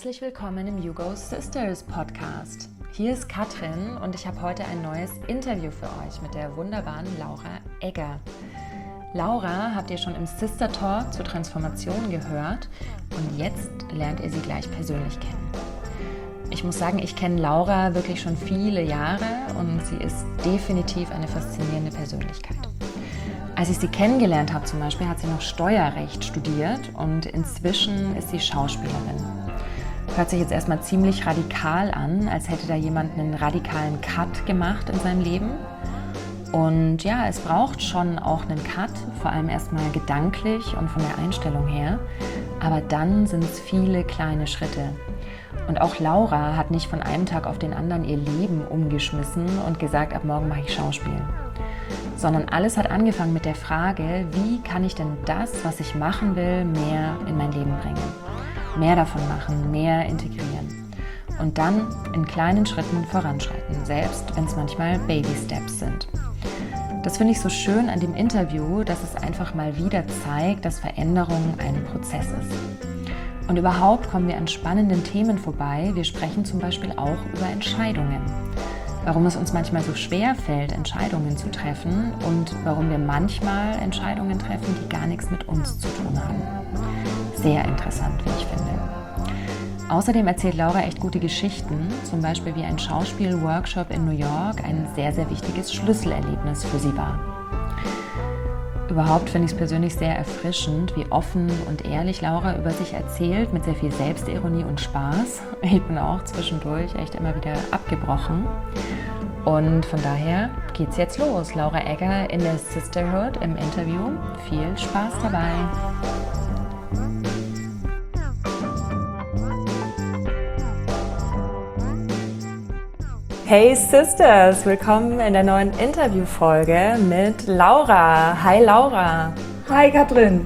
Herzlich willkommen im Hugo Sisters Podcast. Hier ist Katrin und ich habe heute ein neues Interview für euch mit der wunderbaren Laura Egger. Laura habt ihr schon im Sister Talk zur Transformation gehört und jetzt lernt ihr sie gleich persönlich kennen. Ich muss sagen, ich kenne Laura wirklich schon viele Jahre und sie ist definitiv eine faszinierende Persönlichkeit. Als ich sie kennengelernt habe zum Beispiel, hat sie noch Steuerrecht studiert und inzwischen ist sie Schauspielerin. Hört sich jetzt erstmal ziemlich radikal an, als hätte da jemand einen radikalen Cut gemacht in seinem Leben. Und ja, es braucht schon auch einen Cut, vor allem erstmal gedanklich und von der Einstellung her. Aber dann sind es viele kleine Schritte. Und auch Laura hat nicht von einem Tag auf den anderen ihr Leben umgeschmissen und gesagt, ab morgen mache ich Schauspiel. Sondern alles hat angefangen mit der Frage, wie kann ich denn das, was ich machen will, mehr in mein Leben bringen? Mehr davon machen, mehr integrieren. Und dann in kleinen Schritten voranschreiten, selbst wenn es manchmal Baby-Steps sind. Das finde ich so schön an dem Interview, dass es einfach mal wieder zeigt, dass Veränderung ein Prozess ist. Und überhaupt kommen wir an spannenden Themen vorbei. Wir sprechen zum Beispiel auch über Entscheidungen. Warum es uns manchmal so schwer fällt, Entscheidungen zu treffen und warum wir manchmal Entscheidungen treffen, die gar nichts mit uns zu tun haben. Sehr interessant, wie ich finde. Außerdem erzählt Laura echt gute Geschichten, zum Beispiel wie ein Schauspielworkshop in New York ein sehr, sehr wichtiges Schlüsselerlebnis für sie war. Überhaupt finde ich es persönlich sehr erfrischend, wie offen und ehrlich Laura über sich erzählt, mit sehr viel Selbstironie und Spaß. Ich bin auch zwischendurch echt immer wieder abgebrochen. Und von daher geht's jetzt los. Laura Egger in der Sisterhood im Interview. Viel Spaß dabei! Hey Sisters, willkommen in der neuen Interviewfolge mit Laura. Hi Laura. Hi Katrin.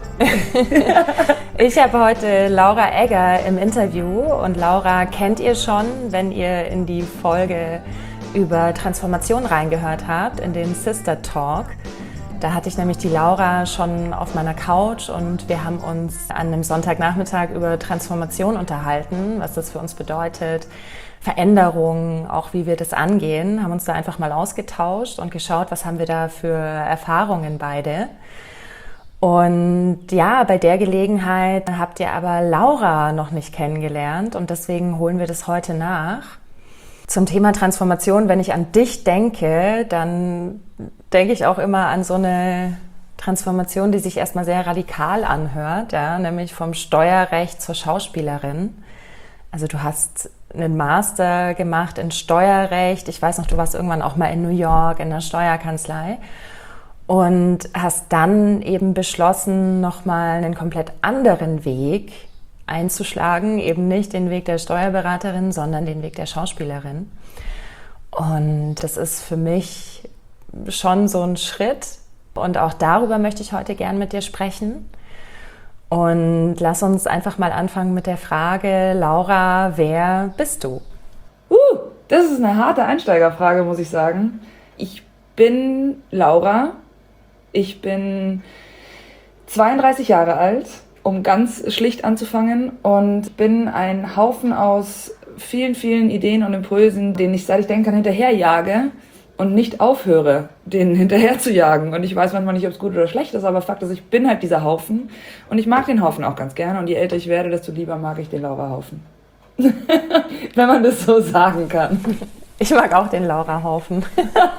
Ich habe heute Laura Egger im Interview und Laura kennt ihr schon, wenn ihr in die Folge über Transformation reingehört habt, in den Sister Talk. Da hatte ich nämlich die Laura schon auf meiner Couch und wir haben uns an einem Sonntagnachmittag über Transformation unterhalten, was das für uns bedeutet, Veränderungen, auch wie wir das angehen, haben uns da einfach mal ausgetauscht und geschaut, was haben wir da für Erfahrungen beide. Und ja, bei der Gelegenheit habt ihr aber Laura noch nicht kennengelernt und deswegen holen wir das heute nach. Zum Thema Transformation, wenn ich an dich denke, dann denke ich auch immer an so eine Transformation, die sich erstmal sehr radikal anhört, ja, nämlich vom Steuerrecht zur Schauspielerin. Also du hast einen Master gemacht in Steuerrecht. Ich weiß noch, du warst irgendwann auch mal in New York in der Steuerkanzlei und hast dann eben beschlossen, nochmal einen komplett anderen Weg einzuschlagen. Eben nicht den Weg der Steuerberaterin, sondern den Weg der Schauspielerin. Und das ist für mich schon so ein Schritt. Und auch darüber möchte ich heute gern mit dir sprechen. Und lass uns einfach mal anfangen mit der Frage, Laura, wer bist du? Das ist eine harte Einsteigerfrage, muss ich sagen. Ich bin Laura, ich bin 32 Jahre alt, um ganz schlicht anzufangen, und bin ein Haufen aus vielen, vielen Ideen und Impulsen, denen ich, seit ich denken kann, hinterherjage und nicht aufhöre, denen hinterher zu jagen. Und ich weiß manchmal nicht, ob es gut oder schlecht ist, aber Fakt ist, ich bin halt dieser Haufen und ich mag den Haufen auch ganz gerne. Und je älter ich werde, desto lieber mag ich den Laura-Haufen. Wenn man das so sagen kann. Ich mag auch den Laura-Haufen.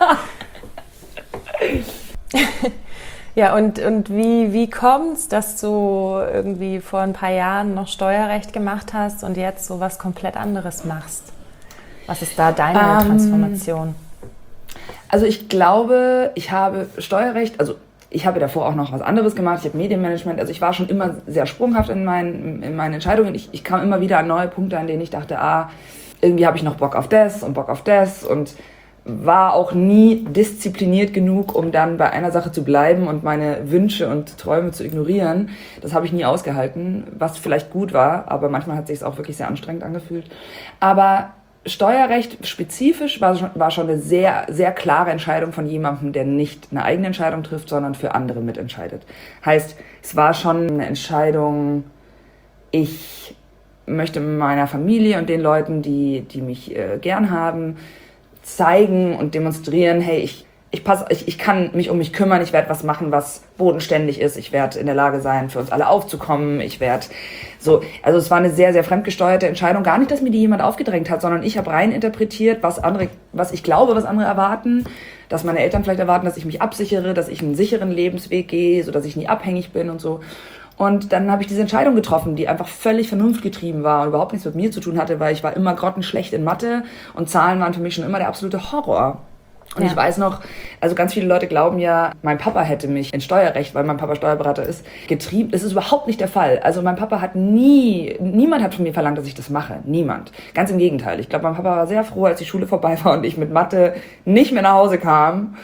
Ja, und wie kommt's, dass du irgendwie vor ein paar Jahren noch Steuerrecht gemacht hast und jetzt so was komplett anderes machst? Was ist da deine Transformation? Also ich glaube, ich habe Steuerrecht, also ich habe davor auch noch was anderes gemacht, ich habe Medienmanagement, also ich war schon immer sehr sprunghaft in meinen Entscheidungen. Ich kam immer wieder an neue Punkte, an denen ich dachte, irgendwie habe ich noch Bock auf das und war auch nie diszipliniert genug, um dann bei einer Sache zu bleiben und meine Wünsche und Träume zu ignorieren. Das habe ich nie ausgehalten, was vielleicht gut war, aber manchmal hat sich es auch wirklich sehr anstrengend angefühlt. Aber Steuerrecht spezifisch war schon eine sehr, sehr klare Entscheidung von jemandem, der nicht eine eigene Entscheidung trifft, sondern für andere mitentscheidet. Heißt, es war schon eine Entscheidung, ich möchte meiner Familie und den Leuten, die mich gern haben, zeigen und demonstrieren, hey, ich kann mich um mich kümmern, ich werde was machen, was bodenständig ist, ich werde in der Lage sein, für uns alle aufzukommen, also es war eine sehr, sehr fremdgesteuerte Entscheidung, gar nicht, dass mir die jemand aufgedrängt hat, sondern ich habe rein interpretiert, was ich glaube, was andere erwarten, dass meine Eltern vielleicht erwarten, dass ich mich absichere, dass ich einen sicheren Lebensweg gehe, sodass ich nie abhängig bin und so. Und dann habe ich diese Entscheidung getroffen, die einfach völlig vernunftgetrieben war und überhaupt nichts mit mir zu tun hatte, weil ich war immer grottenschlecht in Mathe und Zahlen waren für mich schon immer der absolute Horror. Und ich weiß noch, also ganz viele Leute glauben ja, mein Papa hätte mich in Steuerrecht, weil mein Papa Steuerberater ist, getrieben. Das ist überhaupt nicht der Fall. Also mein Papa hat niemand hat von mir verlangt, dass ich das mache. Niemand. Ganz im Gegenteil. Ich glaube, mein Papa war sehr froh, als die Schule vorbei war und ich mit Mathe nicht mehr nach Hause kam.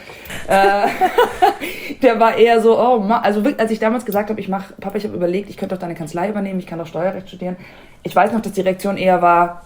Der war eher so, also als ich damals gesagt habe, Papa, ich habe überlegt, ich könnte doch deine Kanzlei übernehmen, ich kann doch Steuerrecht studieren. Ich weiß noch, dass die Reaktion eher war,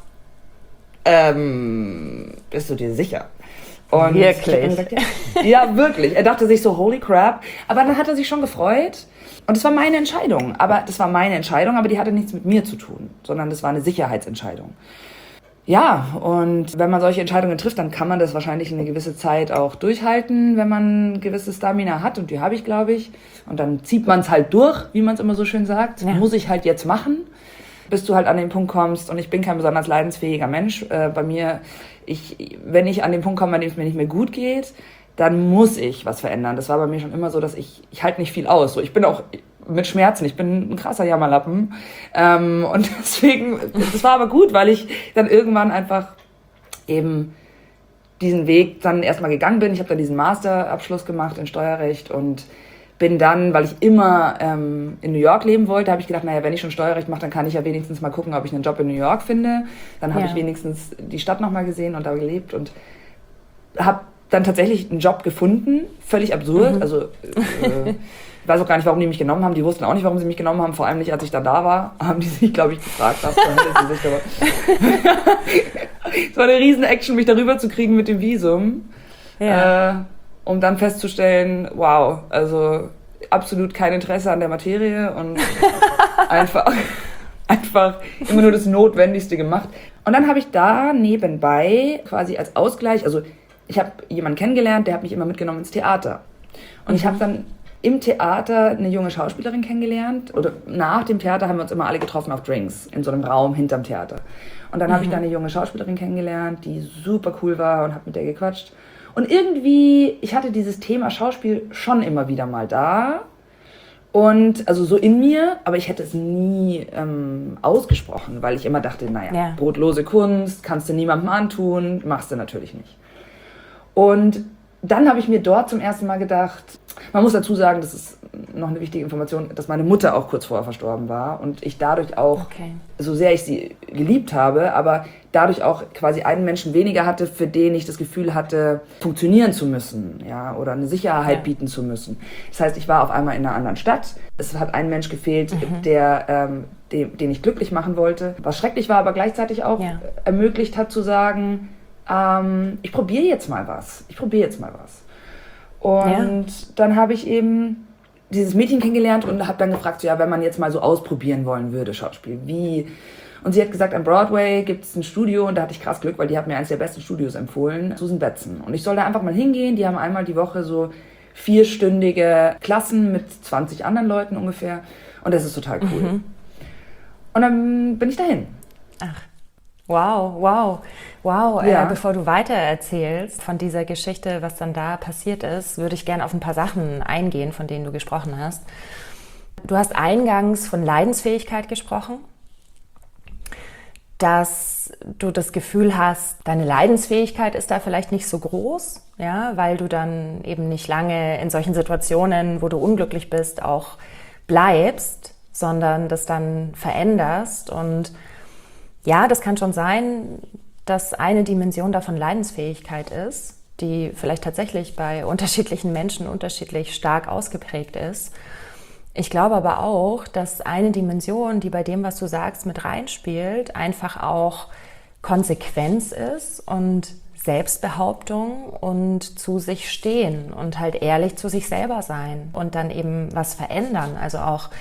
bist du dir sicher? Und wirklich? Gesagt, ja, wirklich. Er dachte sich so, holy crap. Aber dann hat er sich schon gefreut. Und das war meine Entscheidung. Aber die hatte nichts mit mir zu tun, sondern das war eine Sicherheitsentscheidung. Ja, und wenn man solche Entscheidungen trifft, dann kann man das wahrscheinlich eine gewisse Zeit auch durchhalten, wenn man eine gewisse Stamina hat. Und die habe ich, glaube ich. Und dann zieht man es halt durch, wie man es immer so schön sagt. Ja. Muss ich halt jetzt machen, bis du halt an den Punkt kommst. Und ich bin kein besonders leidensfähiger Mensch. Bei mir... wenn ich an den Punkt komme, an dem es mir nicht mehr gut geht, dann muss ich was verändern. Das war bei mir schon immer so, dass ich halte nicht viel aus. So, ich bin auch mit Schmerzen, ich bin ein krasser Jammerlappen. Und deswegen, das war aber gut, weil ich dann irgendwann einfach eben diesen Weg dann erstmal gegangen bin. Ich habe dann diesen Masterabschluss gemacht in Steuerrecht und bin dann, weil ich immer in New York leben wollte, habe ich gedacht, naja, wenn ich schon Steuerrecht mache, dann kann ich ja wenigstens mal gucken, ob ich einen Job in New York finde. Dann habe ich wenigstens die Stadt nochmal gesehen und da gelebt und habe dann tatsächlich einen Job gefunden. Völlig absurd. Also ich weiß auch gar nicht, warum die mich genommen haben. Die wussten auch nicht, warum sie mich genommen haben. Vor allem nicht, als ich da war, haben die sich, glaube ich, gefragt. Es war eine riesen Action, mich darüber zu kriegen mit dem Visum. Ja. Um dann festzustellen, wow, also absolut kein Interesse an der Materie und einfach immer nur das Notwendigste gemacht. Und dann habe ich da nebenbei quasi als Ausgleich, also ich habe jemanden kennengelernt, der hat mich immer mitgenommen ins Theater. Und ich habe dann im Theater eine junge Schauspielerin kennengelernt. Oder nach dem Theater haben wir uns immer alle getroffen auf Drinks in so einem Raum hinterm Theater. Und dann habe ich da eine junge Schauspielerin kennengelernt, die super cool war und habe mit der gequatscht. Und irgendwie, ich hatte dieses Thema Schauspiel schon immer wieder mal da. Und also so in mir, aber ich hätte es nie ausgesprochen, weil ich immer dachte, naja, brotlose Kunst, kannst du niemandem antun, machst du natürlich nicht. Und dann habe ich mir dort zum ersten Mal gedacht, man muss dazu sagen, das ist noch eine wichtige Information, dass meine Mutter auch kurz vorher verstorben war und ich dadurch auch, so sehr ich sie geliebt habe, aber dadurch auch quasi einen Menschen weniger hatte, für den ich das Gefühl hatte, funktionieren zu müssen, ja, oder eine Sicherheit bieten zu müssen. Das heißt, ich war auf einmal in einer anderen Stadt. Es hat ein Mensch gefehlt, den ich glücklich machen wollte. Was schrecklich war, aber gleichzeitig auch ermöglicht hat zu sagen, ich probiere jetzt mal was. Und dann habe ich eben dieses Mädchen kennengelernt und habe dann gefragt, so, ja, wenn man jetzt mal so ausprobieren wollen würde, Schauspiel, wie? Und sie hat gesagt, am Broadway gibt es ein Studio und da hatte ich krass Glück, weil die hat mir eines der besten Studios empfohlen, Susan Betson. Und ich soll da einfach mal hingehen, die haben einmal die Woche so 4-stündige Klassen mit 20 anderen Leuten ungefähr und das ist total cool. Und dann bin ich dahin. Ach. Wow. Bevor du weiter erzählst von dieser Geschichte, was dann da passiert ist, würde ich gerne auf ein paar Sachen eingehen, von denen du gesprochen hast. Du hast eingangs von Leidensfähigkeit gesprochen, dass du das Gefühl hast, deine Leidensfähigkeit ist da vielleicht nicht so groß, ja, weil du dann eben nicht lange in solchen Situationen, wo du unglücklich bist, auch bleibst, sondern das dann veränderst. Und ja, das kann schon sein, dass eine Dimension davon Leidensfähigkeit ist, die vielleicht tatsächlich bei unterschiedlichen Menschen unterschiedlich stark ausgeprägt ist. Ich glaube aber auch, dass eine Dimension, die bei dem, was du sagst, mit reinspielt, einfach auch Konsequenz ist und Selbstbehauptung und zu sich stehen und halt ehrlich zu sich selber sein und dann eben was verändern. Also auch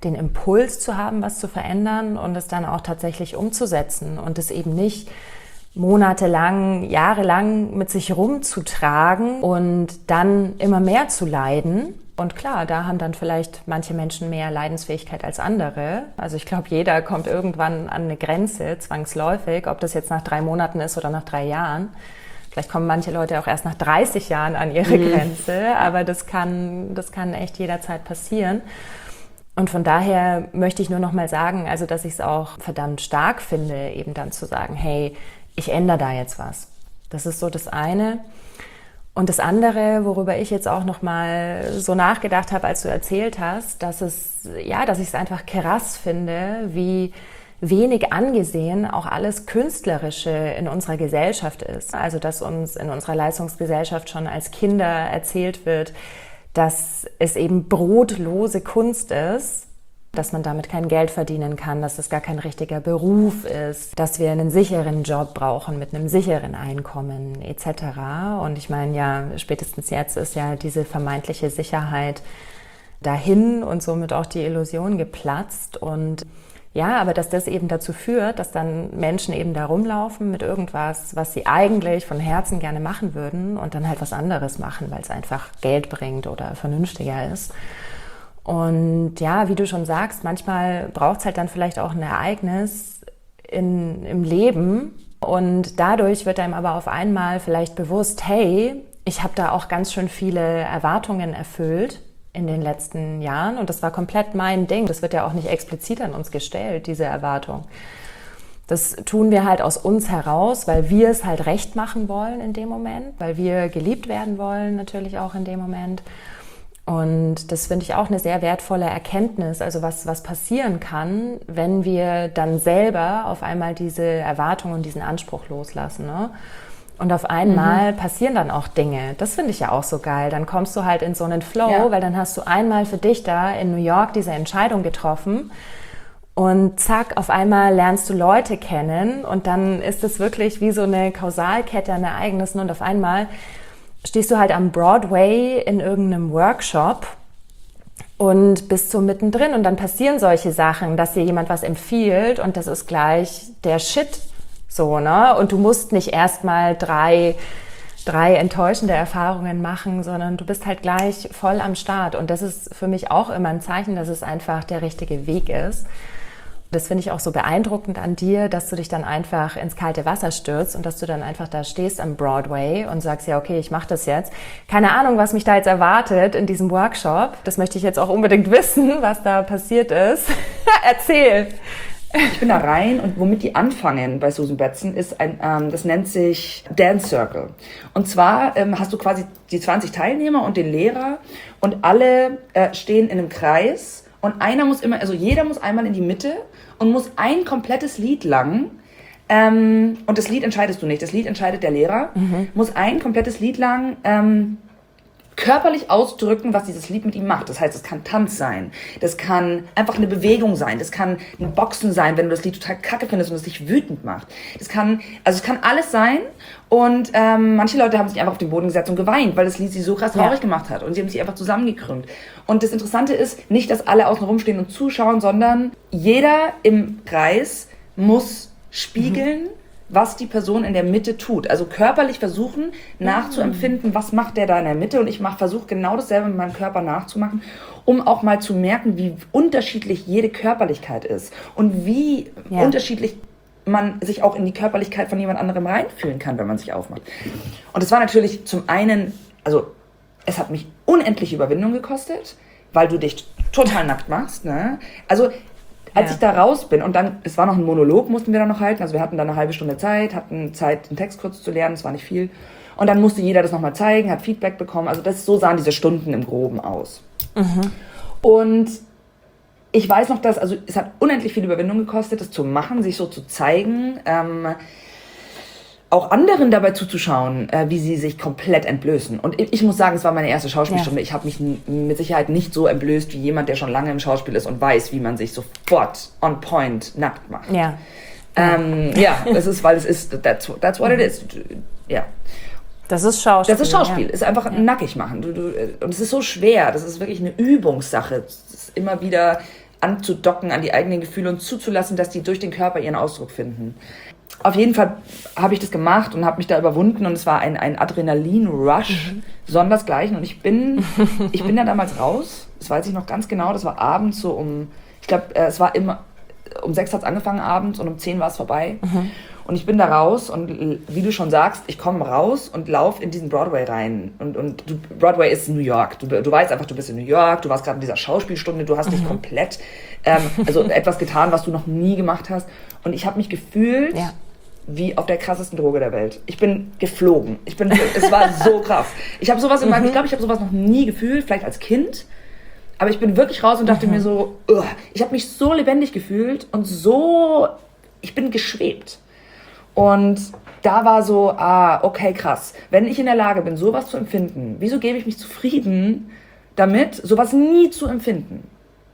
den Impuls zu haben, was zu verändern und es dann auch tatsächlich umzusetzen und es eben nicht monatelang, jahrelang mit sich rumzutragen und dann immer mehr zu leiden. Und klar, da haben dann vielleicht manche Menschen mehr Leidensfähigkeit als andere. Also ich glaube, jeder kommt irgendwann an eine Grenze, zwangsläufig, ob das jetzt nach 3 Monaten ist oder nach 3 Jahren. Vielleicht kommen manche Leute auch erst nach 30 Jahren an ihre Grenze, aber das kann echt jederzeit passieren. Und von daher möchte ich nur noch mal sagen, also dass ich es auch verdammt stark finde, eben dann zu sagen, hey, ich ändere da jetzt was. Das ist so das eine. Und das andere, worüber ich jetzt auch noch mal so nachgedacht habe, als du erzählt hast, dass ich es einfach krass finde, wie wenig angesehen auch alles Künstlerische in unserer Gesellschaft ist. Also dass uns in unserer Leistungsgesellschaft schon als Kinder erzählt wird, dass es eben brotlose Kunst ist, dass man damit kein Geld verdienen kann, dass das gar kein richtiger Beruf ist, dass wir einen sicheren Job brauchen mit einem sicheren Einkommen etc. Und ich meine, ja, spätestens jetzt ist ja diese vermeintliche Sicherheit dahin und somit auch die Illusion geplatzt. Und ja, aber dass das eben dazu führt, dass dann Menschen eben da rumlaufen mit irgendwas, was sie eigentlich von Herzen gerne machen würden und dann halt was anderes machen, weil es einfach Geld bringt oder vernünftiger ist. Und ja, wie du schon sagst, manchmal braucht es halt dann vielleicht auch ein Ereignis im Leben und dadurch wird einem aber auf einmal vielleicht bewusst, hey, ich habe da auch ganz schön viele Erwartungen erfüllt in den letzten Jahren und das war komplett mein Ding. Das wird ja auch nicht explizit an uns gestellt, diese Erwartung. Das tun wir halt aus uns heraus, weil wir es halt recht machen wollen in dem Moment, weil wir geliebt werden wollen natürlich auch in dem Moment. Und das finde ich auch eine sehr wertvolle Erkenntnis, also was passieren kann, wenn wir dann selber auf einmal diese Erwartung und diesen Anspruch loslassen, ne? Und auf einmal passieren dann auch Dinge. Das finde ich ja auch so geil. Dann kommst du halt in so einen Flow, weil dann hast du einmal für dich da in New York diese Entscheidung getroffen und zack, auf einmal lernst du Leute kennen und dann ist es wirklich wie so eine Kausalkette an Ereignissen und auf einmal stehst du halt am Broadway in irgendeinem Workshop und bist so mittendrin und dann passieren solche Sachen, dass dir jemand was empfiehlt und das ist gleich der Shit, so, ne? Und du musst nicht erstmal drei enttäuschende Erfahrungen machen, sondern du bist halt gleich voll am Start und das ist für mich auch immer ein Zeichen, dass es einfach der richtige Weg ist. Das finde ich auch so beeindruckend an dir, dass du dich dann einfach ins kalte Wasser stürzt und dass du dann einfach da stehst am Broadway und sagst, ja, okay, ich mache das jetzt. Keine Ahnung, was mich da jetzt erwartet in diesem Workshop. Das möchte ich jetzt auch unbedingt wissen, was da passiert ist. Erzähl! Ich bin da rein und womit die anfangen bei Susan Betson ist das nennt sich Dance Circle. Und zwar hast du quasi die 20 Teilnehmer und den Lehrer und alle stehen in einem Kreis und jeder muss einmal in die Mitte und muss ein komplettes Lied lang, und das Lied entscheidest du nicht, das Lied entscheidet der Lehrer, muss ein komplettes Lied lang körperlich ausdrücken, was dieses Lied mit ihm macht. Das heißt, es kann Tanz sein, das kann einfach eine Bewegung sein, das kann ein Boxen sein, wenn du das Lied total kacke findest und es dich wütend macht. Es kann alles sein und manche Leute haben sich einfach auf den Boden gesetzt und geweint, weil das Lied sie so krass traurig gemacht hat und sie haben sich einfach zusammengekrümmt. Und das Interessante ist nicht, dass alle außen rumstehen und zuschauen, sondern jeder im Kreis muss spiegeln, was die Person in der Mitte tut. Also körperlich versuchen nachzuempfinden, was macht der da in der Mitte und ich versuche genau dasselbe mit meinem Körper nachzumachen, um auch mal zu merken, wie unterschiedlich jede Körperlichkeit ist und wie unterschiedlich man sich auch in die Körperlichkeit von jemand anderem reinfühlen kann, wenn man sich aufmacht. Und es war natürlich zum einen, also es hat mich unendliche Überwindung gekostet, weil du dich total nackt machst, ne? Also als ich da raus bin und dann, es war noch ein Monolog, mussten wir dann noch halten, also wir hatten dann eine halbe Stunde Zeit, hatten Zeit, den Text kurz zu lernen, es war nicht viel. Und dann musste jeder das nochmal zeigen, hat Feedback bekommen, also so sahen diese Stunden im Groben aus. Und ich weiß noch, also es hat unendlich viel Überwindung gekostet, das zu machen, sich so zu zeigen, auch anderen dabei zuzuschauen, wie sie sich komplett entblößen. Und ich muss sagen, es war meine erste Schauspielstunde. Ich habe mich mit Sicherheit nicht so entblößt wie jemand, der schon lange im Schauspiel ist und weiß, wie man sich sofort on point nackt macht. Das ist, weil es ist, that's what it is. Ja. Das ist Schauspiel. Das ist Schauspiel. Ist einfach nackig machen. Und es ist so schwer. Das ist wirklich eine Übungssache. Es ist immer wieder anzudocken an die eigenen Gefühle und zuzulassen, dass die durch den Körper ihren Ausdruck finden. Auf jeden Fall habe ich das gemacht und habe mich da überwunden und es war ein Adrenalin-Rush, sondersgleichen. Und ich bin da damals raus, das weiß ich noch ganz genau, das war abends so ich glaube, es war immer, um 6 hat es angefangen abends und um 10 war es vorbei. Und ich bin da raus und wie du schon sagst, ich komme raus und laufe in diesen Broadway rein. Und Broadway ist New York. Du weißt einfach, du bist in New York, du warst gerade in dieser Schauspielstunde, du hast dich komplett, also etwas getan, was du noch nie gemacht hast. Und ich habe mich gefühlt wie auf der krassesten Droge der Welt. Ich bin geflogen. Es war so krass. Ich habe sowas in meinem, ich glaube, ich habe sowas noch nie gefühlt, vielleicht als Kind. Aber ich bin wirklich raus und dachte mir so, ich habe mich so lebendig gefühlt und so, ich bin geschwebt. Und da war so, okay, krass. Wenn ich in der Lage bin, sowas zu empfinden, wieso gebe ich mich zufrieden damit, sowas nie zu empfinden?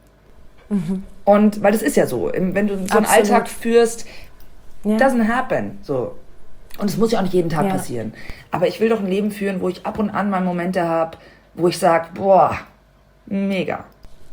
Und, weil das ist ja so, wenn du so einen Alltag führst, doesn't happen, so. Und es muss ja auch nicht jeden Tag passieren. Aber ich will doch ein Leben führen, wo ich ab und an mal Momente habe, wo ich sage, boah, mega.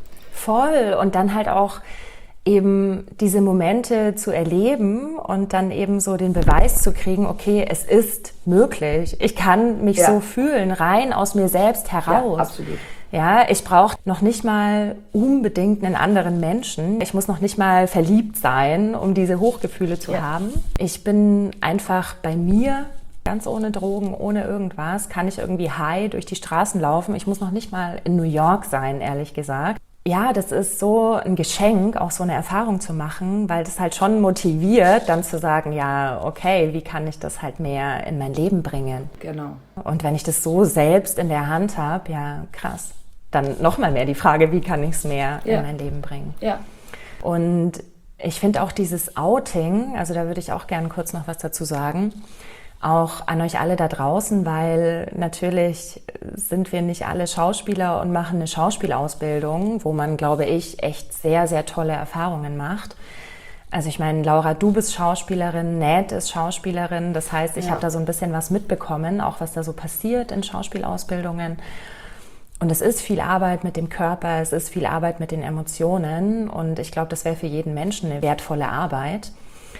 Voll. Und dann halt auch eben diese Momente zu erleben und dann eben so den Beweis zu kriegen, okay, es ist möglich. Ich kann mich so fühlen, rein aus mir selbst heraus. Ja, absolut. Ja, ich brauche noch nicht mal unbedingt einen anderen Menschen. Ich muss noch nicht mal verliebt sein, um diese Hochgefühle zu haben. Ich bin einfach bei mir, ganz ohne Drogen, ohne irgendwas, kann ich irgendwie high durch die Straßen laufen. Ich muss noch nicht mal in New York sein, ehrlich gesagt. Ja, das ist so ein Geschenk, auch so eine Erfahrung zu machen, weil das halt schon motiviert, dann zu sagen, ja, okay, wie kann ich das halt mehr in mein Leben bringen? Genau. Und wenn ich das so selbst in der Hand habe, ja, krass. Dann nochmal mehr die Frage, wie kann ich es mehr in mein Leben bringen? Ja. Und ich finde auch dieses Outing, also da würde ich auch gerne kurz noch was dazu sagen, auch an euch alle da draußen, weil natürlich sind wir nicht alle Schauspieler und machen eine Schauspielausbildung, wo man, glaube ich, echt sehr, sehr tolle Erfahrungen macht. Also ich meine, Laura, du bist Schauspielerin, Ned ist Schauspielerin, das heißt, ich habe da so ein bisschen was mitbekommen, auch was da so passiert in Schauspielausbildungen. Und es ist viel Arbeit mit dem Körper, es ist viel Arbeit mit den Emotionen und ich glaube, das wäre für jeden Menschen eine wertvolle Arbeit.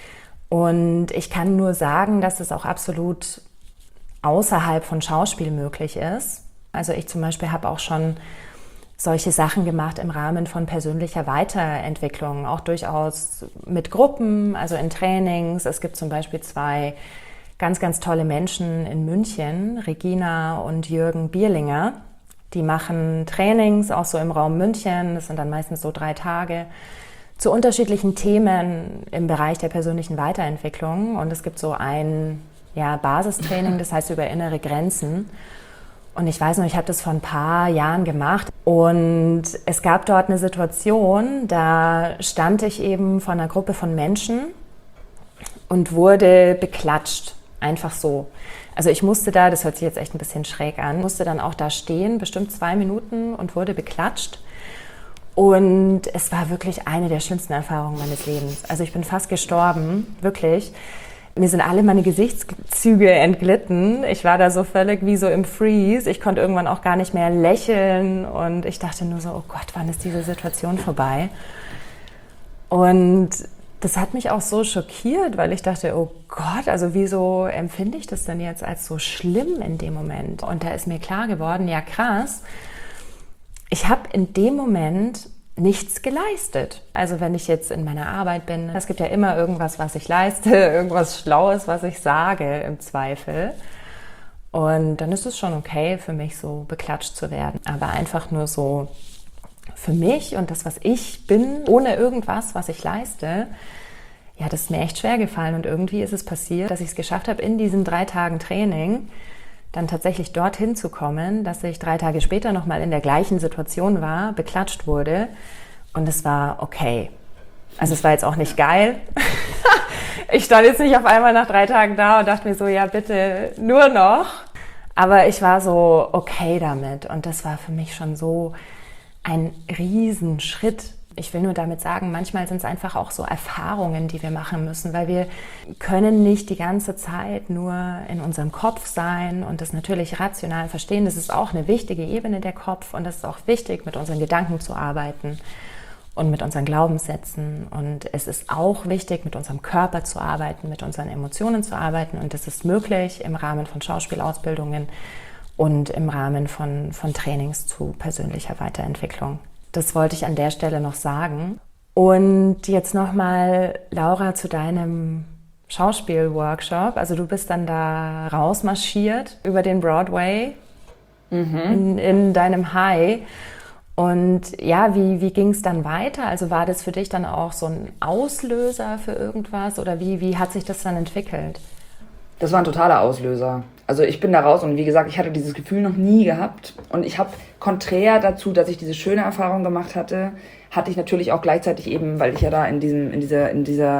Und ich kann nur sagen, dass es auch absolut außerhalb von Schauspiel möglich ist. Also ich zum Beispiel habe auch schon solche Sachen gemacht im Rahmen von persönlicher Weiterentwicklung, auch durchaus mit Gruppen, also in Trainings. Es gibt zum Beispiel 2 ganz, ganz tolle Menschen in München, Regina und Jürgen Bierlinger. Die machen Trainings auch so im Raum München, das sind dann meistens so 3 Tage, zu unterschiedlichen Themen im Bereich der persönlichen Weiterentwicklung. Und es gibt so ein Basistraining, das heißt über innere Grenzen. Und ich weiß noch, ich habe das vor ein paar Jahren gemacht. Und es gab dort eine Situation, da stand ich eben vor einer Gruppe von Menschen und wurde beklatscht. Einfach so. Also ich musste da, das hört sich jetzt echt ein bisschen schräg an, musste dann auch da stehen, bestimmt 2 Minuten und wurde beklatscht. Und es war wirklich eine der schlimmsten Erfahrungen meines Lebens. Also ich bin fast gestorben, wirklich. Mir sind alle meine Gesichtszüge entglitten. Ich war da so völlig wie so im Freeze. Ich konnte irgendwann auch gar nicht mehr lächeln. Und ich dachte nur so, oh Gott, wann ist diese Situation vorbei? Und das hat mich auch so schockiert, weil ich dachte, oh Gott, also wieso empfinde ich das denn jetzt als so schlimm in dem Moment? Und da ist mir klar geworden, ja krass, ich habe in dem Moment nichts geleistet. Also wenn ich jetzt in meiner Arbeit bin, es gibt ja immer irgendwas, was ich leiste, irgendwas Schlaues, was ich sage im Zweifel. Und dann ist es schon okay für mich, so beklatscht zu werden. Aber einfach nur so für mich und das, was ich bin, ohne irgendwas, was ich leiste, ja, das ist mir echt schwer gefallen. Und irgendwie ist es passiert, dass ich es geschafft habe, in diesen 3 Tagen Training dann tatsächlich dorthin zu kommen, dass ich 3 Tage später nochmal in der gleichen Situation war, beklatscht wurde und es war okay. Also es war jetzt auch nicht geil. Ich stand jetzt nicht auf einmal nach 3 Tagen da und dachte mir so, ja bitte, nur noch. Aber ich war so okay damit und das war für mich schon so ein Riesenschritt. Ich will nur damit sagen, manchmal sind es einfach auch so Erfahrungen, die wir machen müssen, weil wir können nicht die ganze Zeit nur in unserem Kopf sein und das natürlich rational verstehen. Das ist auch eine wichtige Ebene, der Kopf, und das ist auch wichtig, mit unseren Gedanken zu arbeiten. und mit unseren Glaubenssätzen. Und es ist auch wichtig, mit unserem Körper zu arbeiten, mit unseren Emotionen zu arbeiten. Und das ist möglich im Rahmen von Schauspielausbildungen und im Rahmen von Trainings zu persönlicher Weiterentwicklung. Das wollte ich an der Stelle noch sagen. Und jetzt nochmal, Laura, zu deinem Schauspielworkshop. Also du bist dann da rausmarschiert über den Broadway in deinem High. Und ja, wie ging es dann weiter? Also war das für dich dann auch so ein Auslöser für irgendwas oder wie hat sich das dann entwickelt? Das war ein totaler Auslöser. Also ich bin da raus und wie gesagt, ich hatte dieses Gefühl noch nie gehabt. Und ich habe konträr dazu, dass ich diese schöne Erfahrung gemacht hatte, hatte ich natürlich auch gleichzeitig eben, weil ich ja da in dieser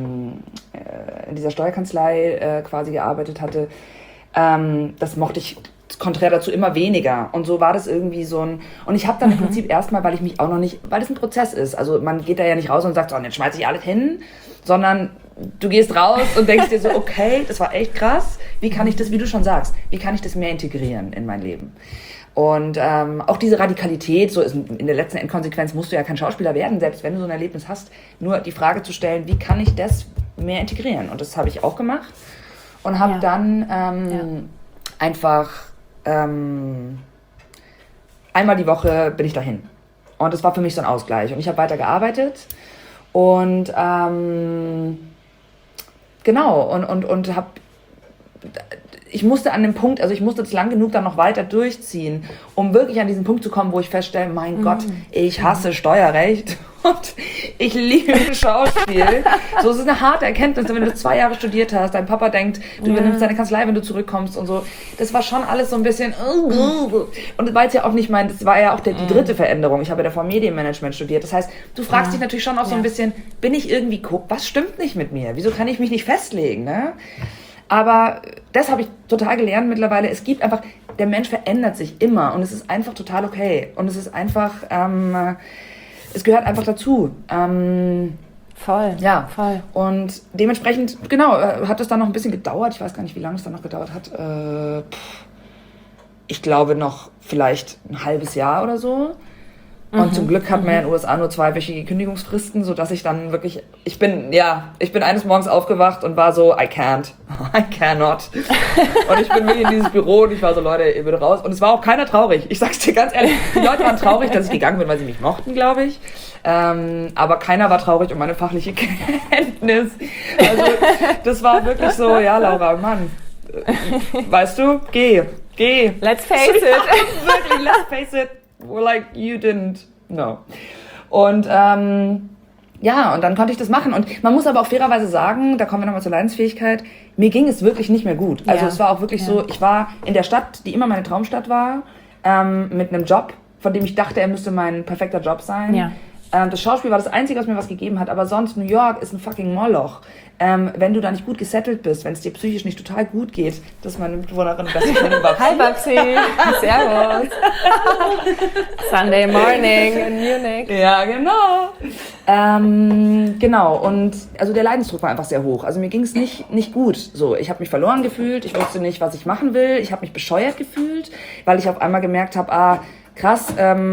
Steuerkanzlei quasi gearbeitet hatte, das mochte ich konträr dazu immer weniger. Und so war das irgendwie so ein... Und ich habe dann im Prinzip erstmal, weil ich mich auch noch nicht... Weil es ein Prozess ist. Also man geht da ja nicht raus und sagt, so, jetzt schmeiße ich alles hin, sondern du gehst raus und denkst dir so, okay, das war echt krass. Wie kann ich das, wie du schon sagst, wie kann ich das mehr integrieren in mein Leben? Und auch diese Radikalität, so ist in der letzten Endkonsequenz musst du ja kein Schauspieler werden, selbst wenn du so ein Erlebnis hast, nur die Frage zu stellen, wie kann ich das mehr integrieren? Und das habe ich auch gemacht und habe dann einfach einmal die Woche bin ich dahin. Und das war für mich so ein Ausgleich. Und ich habe weiter gearbeitet und genau, und habe... Ich musste an dem Punkt, also ich musste das lang genug dann noch weiter durchziehen, um wirklich an diesen Punkt zu kommen, wo ich feststelle, mein Gott, ich hasse Steuerrecht und ich liebe Schauspiel. So, es ist eine harte Erkenntnis, wenn du 2 Jahre studiert hast, dein Papa denkt, du übernimmst deine Kanzlei, wenn du zurückkommst und so. Das war schon alles so ein bisschen, und das war jetzt ja auch nicht das war ja auch die dritte Veränderung. Ich habe ja davor Medienmanagement studiert. Das heißt, du fragst dich natürlich schon auch so ein bisschen, bin ich irgendwie, was stimmt nicht mit mir? Wieso kann ich mich nicht festlegen, ne? Aber das habe ich total gelernt mittlerweile. Es gibt einfach, der Mensch verändert sich immer und es ist einfach total okay. Und es ist einfach, es gehört einfach dazu. Voll. Ja, voll. Und dementsprechend, genau, hat es dann noch ein bisschen gedauert. Ich weiß gar nicht, wie lange es dann noch gedauert hat. Ich glaube noch vielleicht ein halbes Jahr oder so. Und zum Glück hat man ja in den USA nur 2-wöchige Kündigungsfristen, sodass ich dann wirklich, ich bin eines Morgens aufgewacht und war so, I cannot. Und ich bin wirklich in dieses Büro und ich war so, Leute, ihr bitte raus. Und es war auch keiner traurig. Ich sag's dir ganz ehrlich, die Leute waren traurig, dass ich gegangen bin, weil sie mich mochten, glaube ich. Aber keiner war traurig um meine fachliche Kenntnis. Also das war wirklich so, ja Laura, Mann, weißt du, geh. Let's face it. Wirklich, let's face it. We're like, you didn't know. Und und dann konnte ich das machen. Und man muss aber auch fairerweise sagen, da kommen wir nochmal zur Leidensfähigkeit, mir ging es wirklich nicht mehr gut. Also es war auch wirklich so, ich war in der Stadt, die immer meine Traumstadt war, mit einem Job, von dem ich dachte, er müsste mein perfekter Job sein. Ja. Das Schauspiel war das Einzige, was mir was gegeben hat, aber sonst New York ist ein fucking Moloch. Wenn du da nicht gut gesettelt bist, wenn es dir psychisch nicht total gut geht, das ist meine Mitbewohnerin, beste Freundin Babsi. Hi Babsi, servus. Sunday morning in Munich. Ja, genau. Genau, und also der Leidensdruck war einfach sehr hoch. Also mir ging es nicht gut. So, ich habe mich verloren gefühlt, ich wusste nicht, was ich machen will, ich habe mich bescheuert gefühlt, weil ich auf einmal gemerkt habe, krass,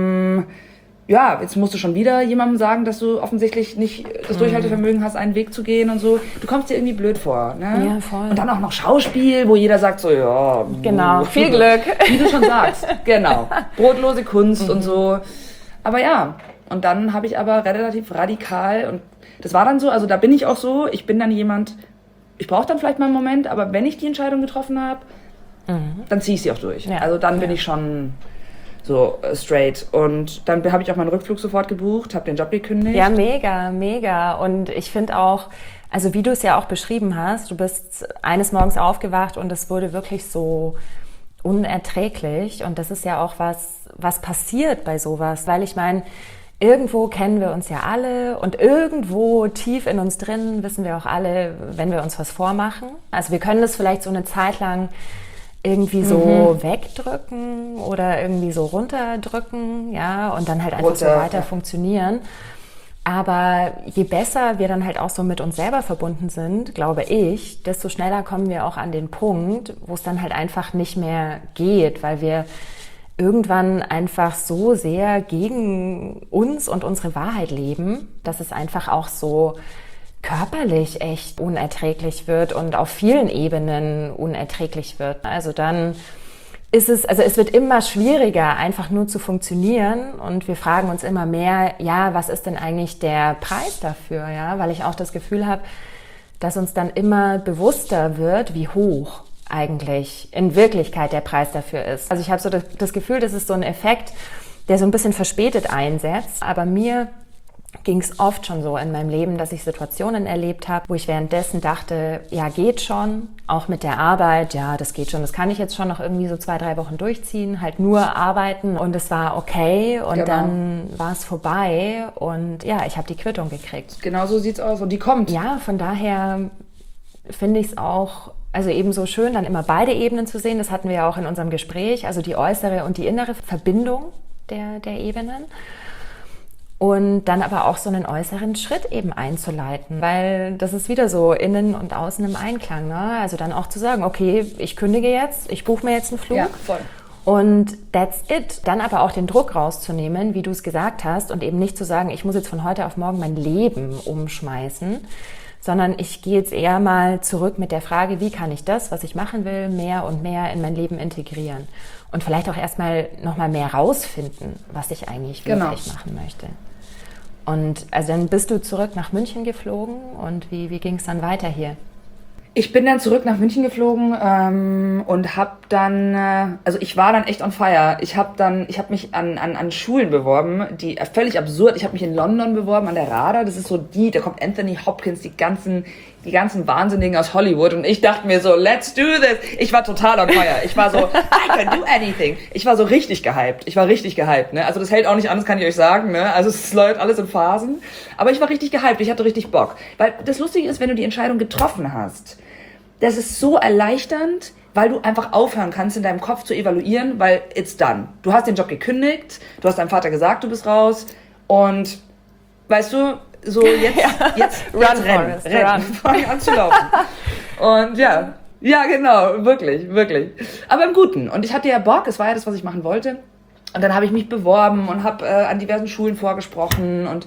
ja, jetzt musst du schon wieder jemandem sagen, dass du offensichtlich nicht das Durchhaltevermögen hast, einen Weg zu gehen und so. Du kommst dir irgendwie blöd vor, ne? Ja, voll. Und dann auch noch Schauspiel, wo jeder sagt so, ja. Genau, viel Glück. Wie du schon sagst, genau. Brotlose Kunst und so. Aber ja, und dann habe ich aber relativ radikal, und das war dann so, also da bin ich auch so, ich bin dann jemand, ich brauche dann vielleicht mal einen Moment, aber wenn ich die Entscheidung getroffen habe, dann ziehe ich sie auch durch. Ja. Also dann bin ich schon... so straight. Und dann habe ich auch meinen Rückflug sofort gebucht, habe den Job gekündigt. Ja, mega. Und ich finde auch, also wie du es ja auch beschrieben hast, du bist eines Morgens aufgewacht und es wurde wirklich so unerträglich. Und das ist ja auch was passiert bei sowas. Weil ich meine, irgendwo kennen wir uns ja alle und irgendwo tief in uns drin wissen wir auch alle, wenn wir uns was vormachen. Also wir können das vielleicht so eine Zeit lang irgendwie so wegdrücken oder irgendwie so runterdrücken, ja, und dann halt einfach so weiter funktionieren. Aber je besser wir dann halt auch so mit uns selber verbunden sind, glaube ich, desto schneller kommen wir auch an den Punkt, wo es dann halt einfach nicht mehr geht, weil wir irgendwann einfach so sehr gegen uns und unsere Wahrheit leben, dass es einfach auch so körperlich echt unerträglich wird und auf vielen Ebenen unerträglich wird. Also dann es wird immer schwieriger, einfach nur zu funktionieren, und wir fragen uns immer mehr, ja, was ist denn eigentlich der Preis dafür, ja, weil ich auch das Gefühl habe, dass uns dann immer bewusster wird, wie hoch eigentlich in Wirklichkeit der Preis dafür ist. Also ich habe so das Gefühl, das ist so ein Effekt, der so ein bisschen verspätet einsetzt, aber mir ging es oft schon so in meinem Leben, dass ich Situationen erlebt habe, wo ich währenddessen dachte, ja, geht schon, auch mit der Arbeit, ja, das geht schon, das kann ich jetzt schon noch irgendwie so 2-3 Wochen durchziehen, halt nur arbeiten, und es war okay, und dann war es vorbei und ja, ich habe die Quittung gekriegt. Genau so sieht's aus, und die kommt. Ja, von daher finde ich es auch, also eben so schön, dann immer beide Ebenen zu sehen, das hatten wir ja auch in unserem Gespräch, also die äußere und die innere Verbindung der Ebenen. Und dann aber auch so einen äußeren Schritt eben einzuleiten, weil das ist wieder so innen und außen im Einklang, ne? Also dann auch zu sagen, okay, ich kündige jetzt, ich buche mir jetzt einen Flug. Ja, voll. Und that's it. Dann aber auch den Druck rauszunehmen, wie du es gesagt hast, und eben nicht zu sagen, ich muss jetzt von heute auf morgen mein Leben umschmeißen, sondern ich gehe jetzt eher mal zurück mit der Frage, wie kann ich das, was ich machen will, mehr und mehr in mein Leben integrieren? Und vielleicht auch erstmal nochmal mehr rausfinden, was ich eigentlich wirklich machen möchte. Und also dann bist du zurück nach München geflogen, und wie ging es dann weiter hier? Ich bin dann zurück nach München geflogen und habe dann, also ich war dann echt on fire. Ich habe mich an Schulen beworben, die völlig absurd. Ich habe mich in London beworben, an der RADA. Das ist so da kommt Anthony Hopkins, die ganzen Wahnsinnigen aus Hollywood. Und ich dachte mir so, let's do this. Ich war total on fire. Ich war so, I can do anything. Ich war so richtig gehypt. Ne? Also das hält auch nicht an, das kann ich euch sagen. Ne? Also es läuft alles in Phasen. Aber ich war richtig gehypt. Ich hatte richtig Bock. Weil das Lustige ist, wenn du die Entscheidung getroffen hast, das ist so erleichternd, weil du einfach aufhören kannst, in deinem Kopf zu evaluieren, weil it's done. Du hast den Job gekündigt, du hast deinem Vater gesagt, du bist raus, und weißt du, so jetzt rennen, fang an zu laufen. Und ja, genau, wirklich. Aber im Guten. Und ich hatte ja Bock, es war ja das, was ich machen wollte. Und dann habe ich mich beworben und habe an diversen Schulen vorgesprochen und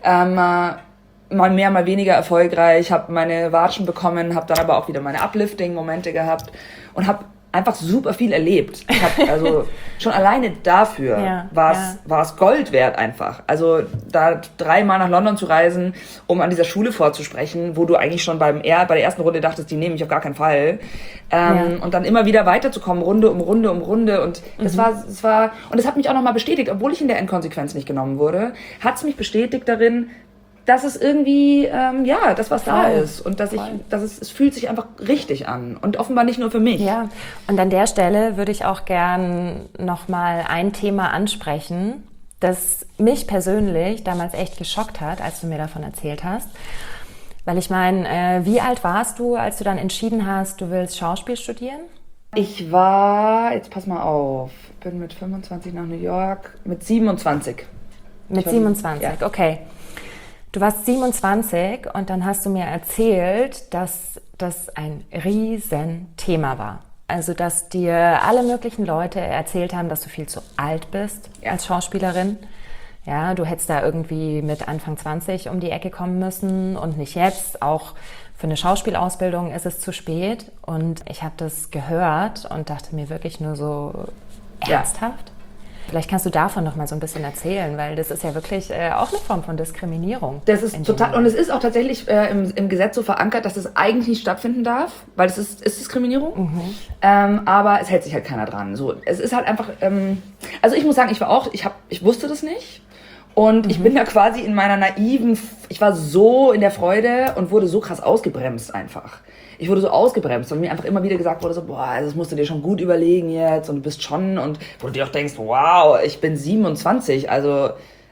mal mehr, mal weniger erfolgreich, habe meine Watschen bekommen, habe dann aber auch wieder meine Uplifting-Momente gehabt und habe einfach super viel erlebt. Ich hab, also schon alleine dafür war es Gold wert einfach. Also da 3-mal nach London zu reisen, um an dieser Schule vorzusprechen, wo du eigentlich schon bei der ersten Runde dachtest, die nehme ich auf gar keinen Fall. Und dann immer wieder weiterzukommen, Runde um Runde. Und das war, und das hat mich auch nochmal bestätigt, obwohl ich in der Endkonsequenz nicht genommen wurde, hat es mich bestätigt darin, dass es irgendwie, das was da ist, und es fühlt sich einfach richtig an, und offenbar nicht nur für mich. Ja, und an der Stelle würde ich auch gern nochmal ein Thema ansprechen, das mich persönlich damals echt geschockt hat, als du mir davon erzählt hast. Weil ich meine, wie alt warst du, als du dann entschieden hast, du willst Schauspiel studieren? Ich war, jetzt pass mal auf, bin mit 25 nach New York, mit 27. Mit 27, okay. Du warst 27 und dann hast du mir erzählt, dass das ein Riesenthema war. Also, dass dir alle möglichen Leute erzählt haben, dass du viel zu alt bist als Schauspielerin. Ja, du hättest da irgendwie mit Anfang 20 um die Ecke kommen müssen und nicht jetzt. Auch für eine Schauspielausbildung ist es zu spät. Und ich habe das gehört und dachte mir wirklich nur so, ernsthaft? Vielleicht kannst du davon noch mal so ein bisschen erzählen, weil das ist ja wirklich auch eine Form von Diskriminierung. Das ist total, und es ist auch tatsächlich im Gesetz so verankert, dass das eigentlich nicht stattfinden darf, weil es ist Diskriminierung. Aber es hält sich halt keiner dran. So, es ist halt einfach, also ich muss sagen, ich wusste das nicht. Und ich bin da quasi in meiner ich war so in der Freude und wurde so krass ausgebremst einfach. Ich wurde so ausgebremst, und mir einfach immer wieder gesagt wurde so, boah, das musst du dir schon gut überlegen jetzt, und du bist schon, und wo du dir auch denkst, wow, ich bin 27, also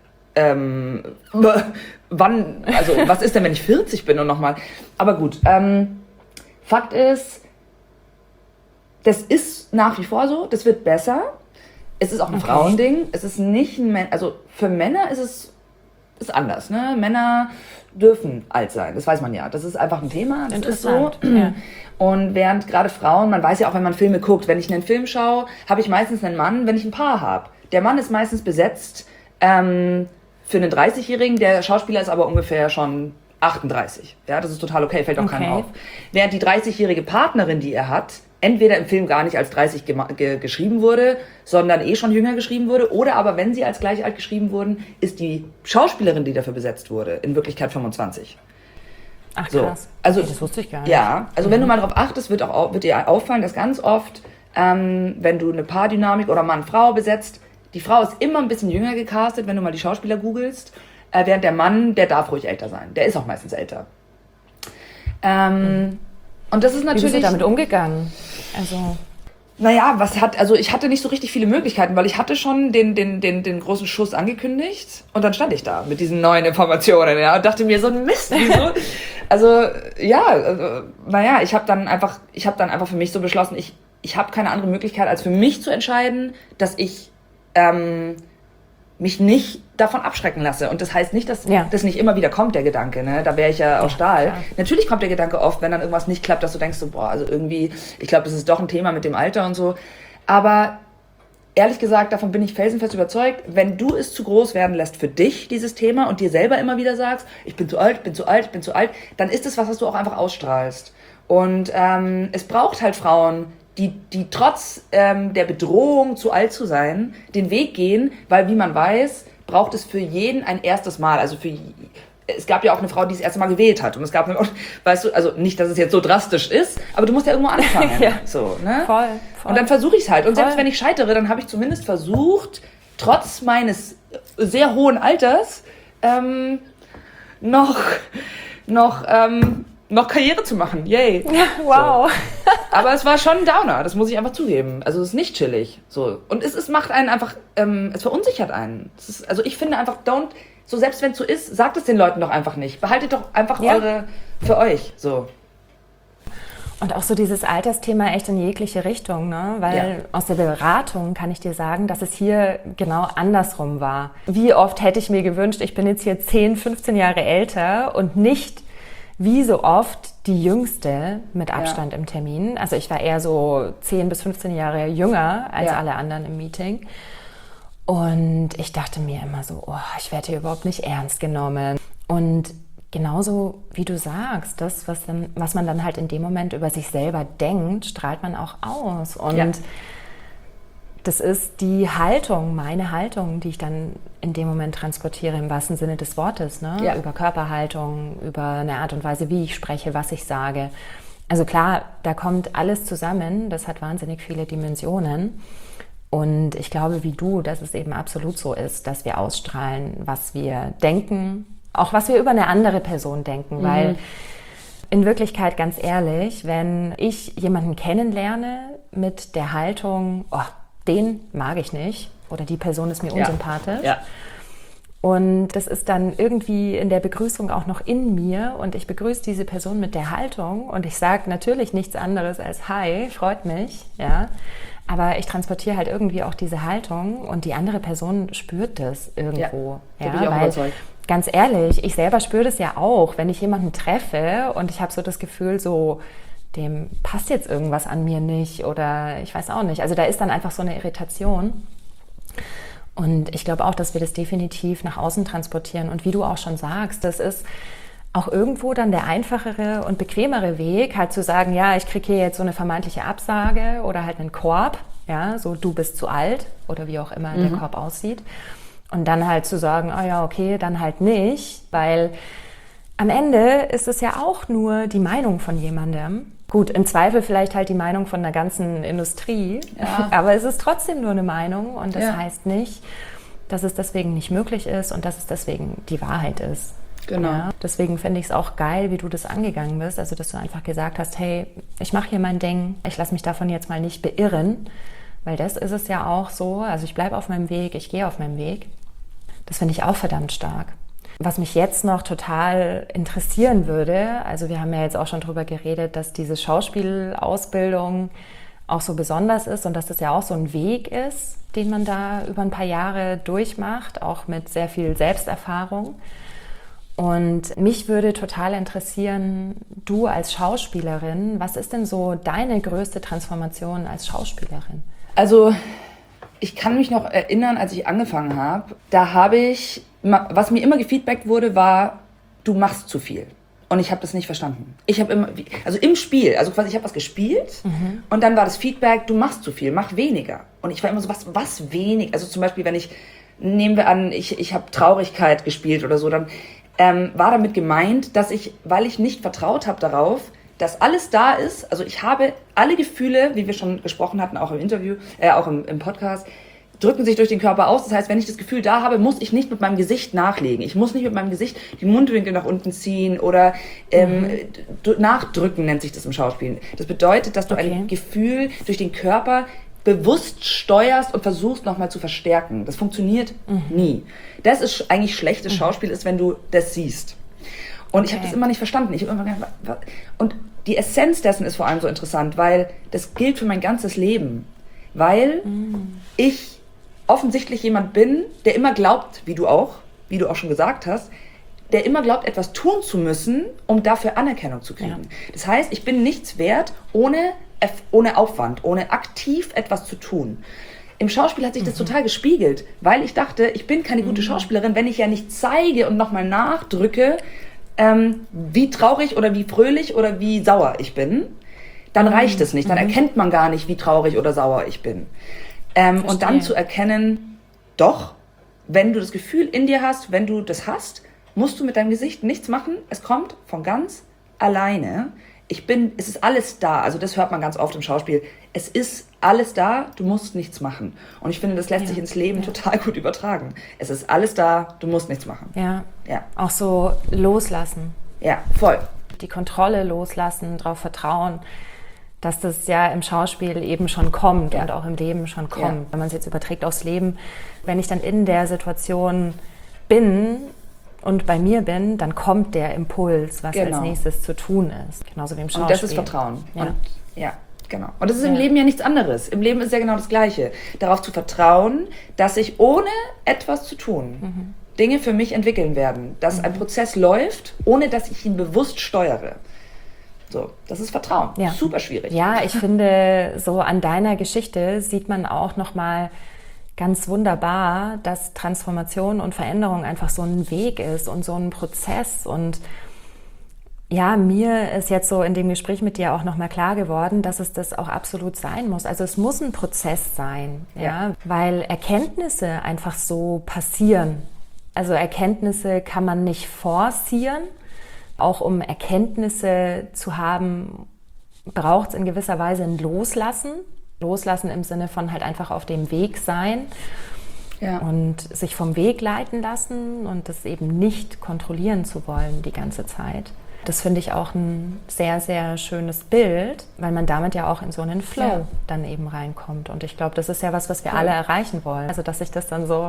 was ist denn, wenn ich 40 bin und nochmal, aber gut, Fakt ist, das ist nach wie vor so, das wird besser. Es ist auch ein Frauending. Es ist nicht also für Männer ist es ist anders. Ne? Männer dürfen alt sein, das weiß man ja. Das ist einfach ein Thema, das ist so. Ja. Und während gerade Frauen, man weiß ja auch, wenn man Filme guckt, wenn ich einen Film schaue, habe ich meistens einen Mann, wenn ich ein Paar habe. Der Mann ist meistens besetzt für einen 30-Jährigen, der Schauspieler ist aber ungefähr schon 38. Ja, das ist total okay, fällt auch keinem auf. Während die 30-jährige Partnerin, die er hat, entweder im Film gar nicht als 30 geschrieben wurde, sondern schon jünger geschrieben wurde, oder aber wenn sie als gleich alt geschrieben wurden, ist die Schauspielerin, die dafür besetzt wurde, in Wirklichkeit 25. Ach krass, also, das wusste ich gar nicht. Ja, also wenn du mal drauf achtest, wird dir auffallen, dass ganz oft, wenn du eine Paardynamik oder Mann-Frau besetzt, die Frau ist immer ein bisschen jünger gecastet, wenn du mal die Schauspieler googelst, während der Mann, der darf ruhig älter sein. Der ist auch meistens älter. Und das ist natürlich... Wie bist du damit umgegangen? Naja, ich hatte nicht so richtig viele Möglichkeiten, weil ich hatte schon den großen Schuss angekündigt und dann stand ich da mit diesen neuen Informationen, ja, und dachte mir, so ein Mist, wieso? Ich habe dann einfach für mich so beschlossen, ich habe keine andere Möglichkeit, als für mich zu entscheiden, dass ich mich nicht davon abschrecken lasse. Und das heißt nicht, dass das nicht immer wieder kommt, der Gedanke. Ne? Da wäre ich ja auch Stahl. Klar. Natürlich kommt der Gedanke oft, wenn dann irgendwas nicht klappt, dass du denkst, so, also irgendwie, ich glaube, das ist doch ein Thema mit dem Alter und so. Aber ehrlich gesagt, davon bin ich felsenfest überzeugt, wenn du es zu groß werden lässt für dich, dieses Thema, und dir selber immer wieder sagst, ich bin zu alt, dann ist es was du auch einfach ausstrahlst. Und es braucht halt Frauen, die trotz der Bedrohung, zu alt zu sein, den Weg gehen, weil, wie man weiß, braucht es für jeden ein erstes Mal. Also es gab ja auch eine Frau, die das erste Mal gewählt hat. Und es gab, weißt du, also nicht, dass es jetzt so drastisch ist, aber du musst ja irgendwo anfangen. Ja. So, ne? Voll. Und dann versuche ich es halt. Und selbst wenn ich scheitere, dann habe ich zumindest versucht, trotz meines sehr hohen Alters, noch Karriere zu machen. Yay. Ja, wow. So. Aber es war schon ein Downer, das muss ich einfach zugeben. Also es ist nicht chillig. So. Und es macht einen einfach, es verunsichert einen. Also ich finde einfach, selbst wenn es so ist, sagt es den Leuten doch einfach nicht. Behaltet doch einfach eure für euch. So. Und auch so dieses Altersthema echt in jegliche Richtung, ne? Weil aus der Beratung kann ich dir sagen, dass es hier genau andersrum war. Wie oft hätte ich mir gewünscht, ich bin jetzt hier 10, 15 Jahre älter und nicht wie so oft die Jüngste mit Abstand im Termin. Also ich war eher so 10 bis 15 Jahre jünger als alle anderen im Meeting. Und ich dachte mir immer so, ich werde hier überhaupt nicht ernst genommen. Und genauso wie du sagst, das, was man dann halt in dem Moment über sich selber denkt, strahlt man auch aus. Und das ist die Haltung, meine Haltung, die ich dann in dem Moment transportiere, im wahrsten Sinne des Wortes, ne? Ja. Über Körperhaltung, über eine Art und Weise, wie ich spreche, was ich sage. Also klar, da kommt alles zusammen, das hat wahnsinnig viele Dimensionen. Und ich glaube, wie du, dass es eben absolut so ist, dass wir ausstrahlen, was wir denken, auch was wir über eine andere Person denken, weil in Wirklichkeit, ganz ehrlich, wenn ich jemanden kennenlerne mit der Haltung, den mag ich nicht oder die Person ist mir unsympathisch. Ja. Und das ist dann irgendwie in der Begrüßung auch noch in mir und ich begrüße diese Person mit der Haltung und ich sage natürlich nichts anderes als Hi, freut mich, ja. Aber ich transportiere halt irgendwie auch diese Haltung und die andere Person spürt das irgendwo. Ja, bin ich auch überzeugt. Ganz ehrlich, ich selber spüre das ja auch, wenn ich jemanden treffe und ich habe so das Gefühl, so dem passt jetzt irgendwas an mir nicht oder ich weiß auch nicht. Also da ist dann einfach so eine Irritation. Und ich glaube auch, dass wir das definitiv nach außen transportieren. Und wie du auch schon sagst, das ist auch irgendwo dann der einfachere und bequemere Weg, halt zu sagen, ja, ich kriege hier jetzt so eine vermeintliche Absage oder halt einen Korb, ja, so du bist zu alt oder wie auch immer der Korb aussieht. Und dann halt zu sagen, okay, dann halt nicht, weil am Ende ist es ja auch nur die Meinung von jemandem. Gut, im Zweifel vielleicht halt die Meinung von der ganzen Industrie, aber es ist trotzdem nur eine Meinung und das heißt nicht, dass es deswegen nicht möglich ist und dass es deswegen die Wahrheit ist. Genau. Ja, deswegen finde ich es auch geil, wie du das angegangen bist, also dass du einfach gesagt hast, hey, ich mache hier mein Ding, ich lasse mich davon jetzt mal nicht beirren, weil das ist es ja auch so, also ich bleibe auf meinem Weg, ich gehe auf meinem Weg. Das finde ich auch verdammt stark. Was mich jetzt noch total interessieren würde, also wir haben ja jetzt auch schon drüber geredet, dass diese Schauspielausbildung auch so besonders ist und dass das ja auch so ein Weg ist, den man da über ein paar Jahre durchmacht, auch mit sehr viel Selbsterfahrung. Und mich würde total interessieren, du als Schauspielerin, was ist denn so deine größte Transformation als Schauspielerin? Also ich kann mich noch erinnern, als ich angefangen habe, was mir immer gefeedbackt wurde, war, du machst zu viel. Und ich habe das nicht verstanden. Ich habe immer, also im Spiel, also quasi ich habe was gespielt und dann war das Feedback, du machst zu viel, mach weniger. Und ich war immer so, was wenig? Also zum Beispiel, nehmen wir an, ich habe Traurigkeit gespielt oder so, dann war damit gemeint, dass weil ich nicht vertraut habe darauf, dass alles da ist, also ich habe alle Gefühle, wie wir schon gesprochen hatten, auch im Interview, auch im Podcast, drücken sich durch den Körper aus. Das heißt, wenn ich das Gefühl da habe, muss ich nicht mit meinem Gesicht nachlegen. Ich muss nicht mit meinem Gesicht die Mundwinkel nach unten ziehen oder nachdrücken, nennt sich das im Schauspielen. Das bedeutet, dass du ein Gefühl durch den Körper bewusst steuerst und versuchst nochmal zu verstärken. Das funktioniert nie. Das ist eigentlich schlechtes Schauspiel, ist, wenn du das siehst. Und ich habe das immer nicht verstanden. Ich habe immer gedacht, und die Essenz dessen ist vor allem so interessant, weil das gilt für mein ganzes Leben. Weil ich offensichtlich jemand bin, der immer glaubt, wie du auch schon gesagt hast, der immer glaubt, etwas tun zu müssen, um dafür Anerkennung zu kriegen. Ja. Das heißt, ich bin nichts wert, ohne Aufwand, ohne aktiv etwas zu tun. Im Schauspiel hat sich das total gespiegelt, weil ich dachte, ich bin keine gute Schauspielerin, wenn ich ja nicht zeige und nochmal nachdrücke, wie traurig oder wie fröhlich oder wie sauer ich bin, dann reicht es nicht. Dann erkennt man gar nicht, wie traurig oder sauer ich bin. Und dann zu erkennen, doch, wenn du das Gefühl in dir hast, wenn du das hast, musst du mit deinem Gesicht nichts machen. Es kommt von ganz alleine. Es ist alles da. Also das hört man ganz oft im Schauspiel. Es ist alles da, du musst nichts machen. Und ich finde, das lässt sich ins Leben total gut übertragen. Es ist alles da, du musst nichts machen. Ja. Auch so loslassen. Ja, voll. Die Kontrolle loslassen, darauf vertrauen, dass das ja im Schauspiel eben schon kommt und auch im Leben schon kommt. Ja. Wenn man es jetzt überträgt aufs Leben, wenn ich dann in der Situation bin und bei mir bin, dann kommt der Impuls, was als nächstes zu tun ist. Genauso wie im Schauspiel. Und das ist Vertrauen. Ja. Genau. Und das ist im Leben ja nichts anderes. Im Leben ist ja genau das Gleiche. Darauf zu vertrauen, dass ich ohne etwas zu tun Dinge für mich entwickeln werden. Dass ein Prozess läuft, ohne dass ich ihn bewusst steuere. So, das ist Vertrauen. Ja. Super schwierig. Ja, ich finde, so an deiner Geschichte sieht man auch nochmal ganz wunderbar, dass Transformation und Veränderung einfach so ein Weg ist und so ein Prozess. Und ja, mir ist jetzt so in dem Gespräch mit dir auch nochmal klar geworden, dass es das auch absolut sein muss. Also es muss ein Prozess sein, weil Erkenntnisse einfach so passieren. Also Erkenntnisse kann man nicht forcieren. Auch um Erkenntnisse zu haben, braucht es in gewisser Weise ein Loslassen. Loslassen im Sinne von halt einfach auf dem Weg sein und sich vom Weg leiten lassen und das eben nicht kontrollieren zu wollen die ganze Zeit. Das finde ich auch ein sehr, sehr schönes Bild, weil man damit ja auch in so einen Flow dann eben reinkommt. Und ich glaube, das ist ja was wir alle erreichen wollen. Also, dass sich das dann so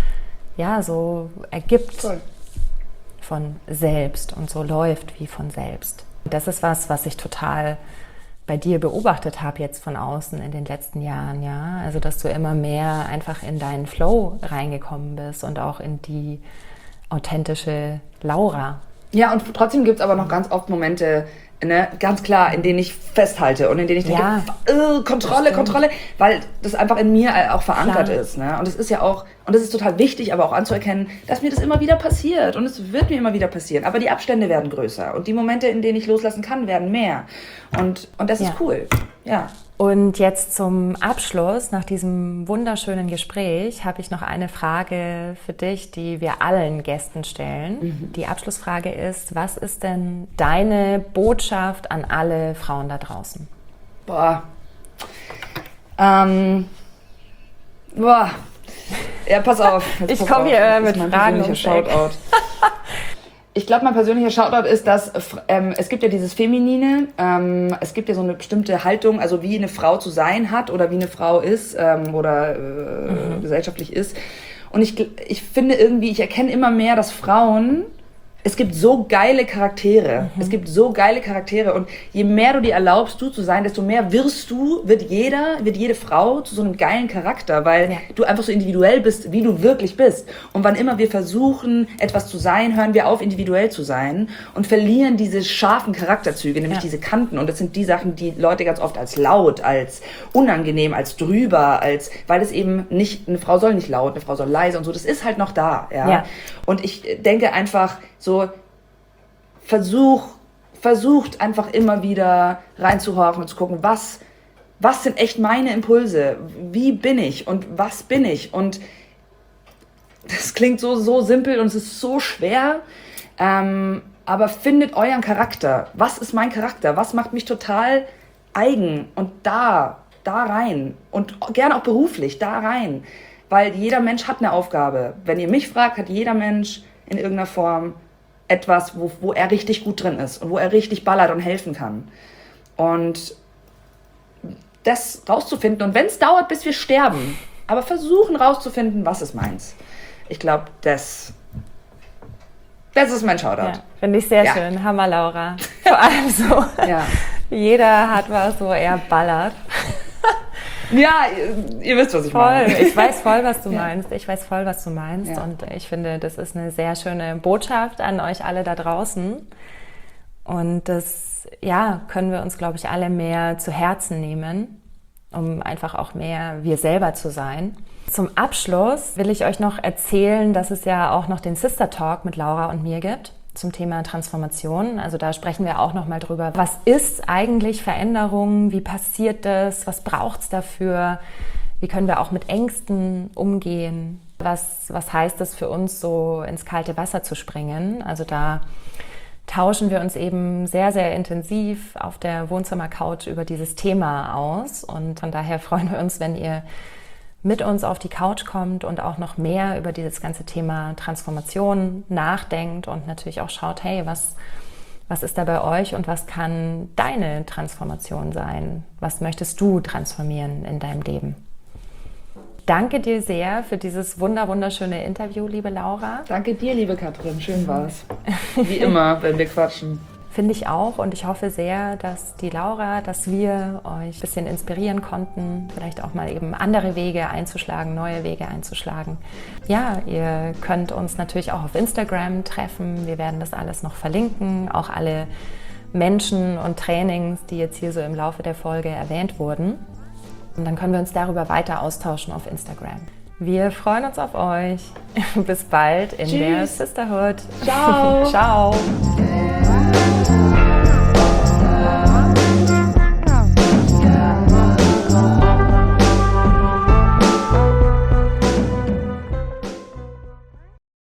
ergibt von selbst und so läuft wie von selbst. Das ist was ich total bei dir beobachtet habe jetzt von außen in den letzten Jahren, ja. Also, dass du immer mehr einfach in deinen Flow reingekommen bist und auch in die authentische Laura. Ja, und trotzdem gibt es aber noch ganz oft Momente, ganz klar, in denen ich festhalte und in denen ich denke, Kontrolle, weil das einfach in mir auch verankert ist. Ne? Und es ist ja auch, und das ist total wichtig, aber auch anzuerkennen, dass mir das immer wieder passiert und es wird mir immer wieder passieren. Aber die Abstände werden größer und die Momente, in denen ich loslassen kann, werden mehr. Und das ist cool. Ja. Und jetzt zum Abschluss, nach diesem wunderschönen Gespräch, habe ich noch eine Frage für dich, die wir allen Gästen stellen. Die Abschlussfrage ist, was ist denn deine Botschaft an alle Frauen da draußen? Ja, pass auf. Ich komme hier mit Fragen um Shoutout. Ich glaube, mein persönlicher Shoutout ist, dass es gibt ja dieses Feminine, es gibt ja so eine bestimmte Haltung, also wie eine Frau zu sein hat oder wie eine Frau ist oder gesellschaftlich ist. Und ich finde irgendwie, ich erkenne immer mehr, dass Frauen Es gibt so geile Charaktere. Es gibt so geile Charaktere. Und je mehr du dir erlaubst, du zu sein, desto mehr wird jede Frau zu so einem geilen Charakter, weil du einfach so individuell bist, wie du wirklich bist. Und wann immer wir versuchen, etwas zu sein, hören wir auf, individuell zu sein und verlieren diese scharfen Charakterzüge, nämlich diese Kanten. Und das sind die Sachen, die Leute ganz oft als laut, als unangenehm, als drüber, weil es eben nicht, eine Frau soll nicht laut, eine Frau soll leise und so. Das ist halt noch da. Ja. Und ich denke einfach, so versucht einfach immer wieder reinzuhorchen und zu gucken, was sind echt meine Impulse? Wie bin ich und was bin ich? Und das klingt so simpel und es ist so schwer, aber findet euren Charakter. Was ist mein Charakter? Was macht mich total eigen? Und da rein. Und gerne auch beruflich, da rein. Weil jeder Mensch hat eine Aufgabe. Wenn ihr mich fragt, hat jeder Mensch in irgendeiner Form etwas, wo er richtig gut drin ist und wo er richtig ballert und helfen kann. Und das rauszufinden, und wenn es dauert, bis wir sterben, aber versuchen rauszufinden, was ist meins. Ich glaube, das ist mein Shoutout. Ja, finde ich sehr schön. Hammer, Laura. Vor allem so, jeder hat was, wo er ballert. Ja, ihr wisst, was ich meine. Ich weiß voll, was du meinst. Ja. Und ich finde, das ist eine sehr schöne Botschaft an euch alle da draußen. Und das, können wir uns, glaube ich, alle mehr zu Herzen nehmen, um einfach auch mehr wir selber zu sein. Zum Abschluss will ich euch noch erzählen, dass es ja auch noch den Sister Talk mit Laura und mir gibt zum Thema Transformation. Also da sprechen wir auch noch mal drüber. Was ist eigentlich Veränderung? Wie passiert das? Was braucht es dafür? Wie können wir auch mit Ängsten umgehen? Was heißt es für uns, so ins kalte Wasser zu springen? Also da tauschen wir uns eben sehr, sehr intensiv auf der Wohnzimmercouch über dieses Thema aus. Und von daher freuen wir uns, wenn ihr mit uns auf die Couch kommt und auch noch mehr über dieses ganze Thema Transformation nachdenkt und natürlich auch schaut, hey, was ist da bei euch und was kann deine Transformation sein? Was möchtest du transformieren in deinem Leben? Danke dir sehr für dieses wunderschöne Interview, liebe Laura. Danke dir, liebe Katrin. Schön war's. Wie immer, wenn wir quatschen. Finde ich auch, und ich hoffe sehr, dass wir euch ein bisschen inspirieren konnten, vielleicht auch mal eben andere Wege einzuschlagen, neue Wege einzuschlagen. Ja, ihr könnt uns natürlich auch auf Instagram treffen. Wir werden das alles noch verlinken, auch alle Menschen und Trainings, die jetzt hier so im Laufe der Folge erwähnt wurden. Und dann können wir uns darüber weiter austauschen auf Instagram. Wir freuen uns auf euch. Bis bald in der Sisterhood. Ciao. Ciao.